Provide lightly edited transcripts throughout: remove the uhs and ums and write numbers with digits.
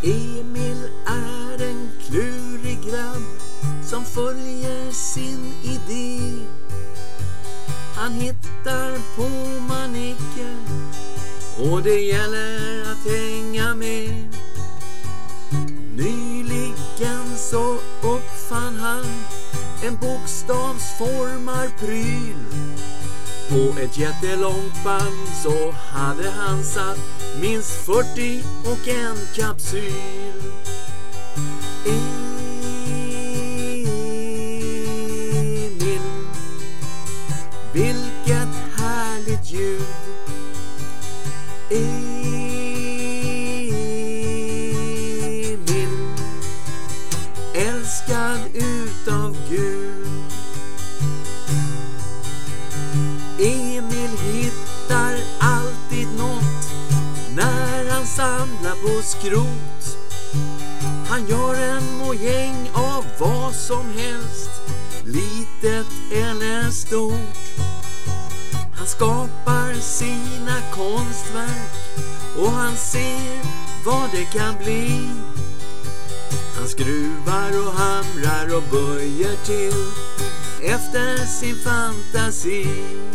Emil är en klurig grabb som följer sin idé. Han hittar på manicker och det gäller att hänga med. Nyligen så uppfann han en bokstavsformad pryl. På ett jättelångt band så hade han satt minst 40 och en kapsyl. Emil, vilket härligt ljud. Emil, älskad utav Gud. Emil hittar alltid något när han samlar på skrot. Han gör en mojäng av vad som helst, litet eller stort. Han skapar sina konstverk och han ser vad det kan bli. Han skruvar och hamrar och böjer till efter sin fantasi.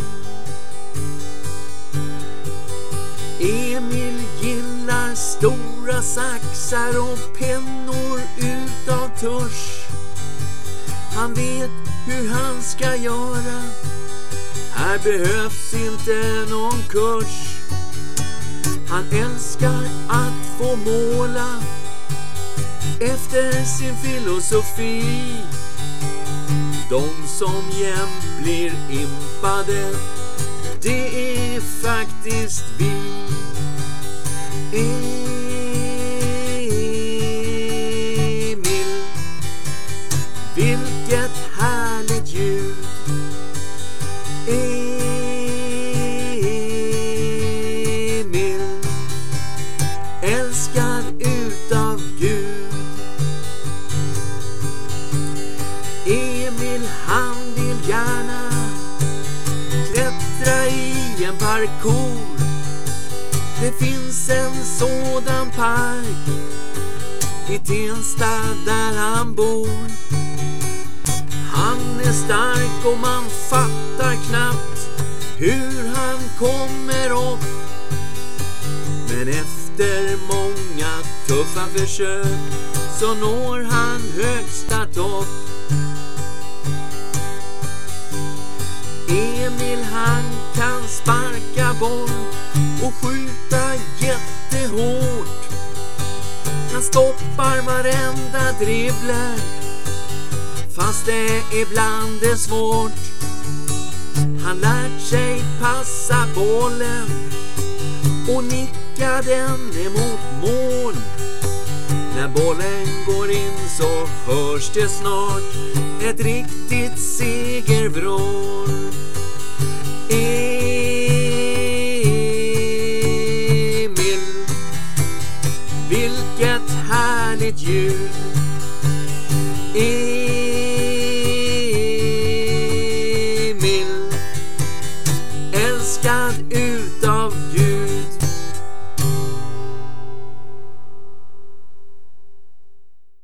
Emil gillar stora saxar och pennor utav tusch. Han vet hur han ska göra. Här behövs inte någon kurs. Han älskar att få måla efter sin filosofi. De som jämt blir impade, det är faktiskt vi. Emil, vilket härligt ljud. Emil, älskad utav Gud. Emil, han vill gärna klättra i en parkour. Det finns en sådan park i Tensta där han bor. Han är stark och man fattar knappt hur han kommer upp. Men efter många tuffa försök så når han högsta topp. Emil, han kan sparka boll och skjuta jättehårt. Han stoppar varenda dribbler fast det ibland är svårt. Han lärt sig passa bollen och nicka den emot mål. När bollen går in så hörs det snart ett riktigt segervrål. Emil, vilket härligt ljud.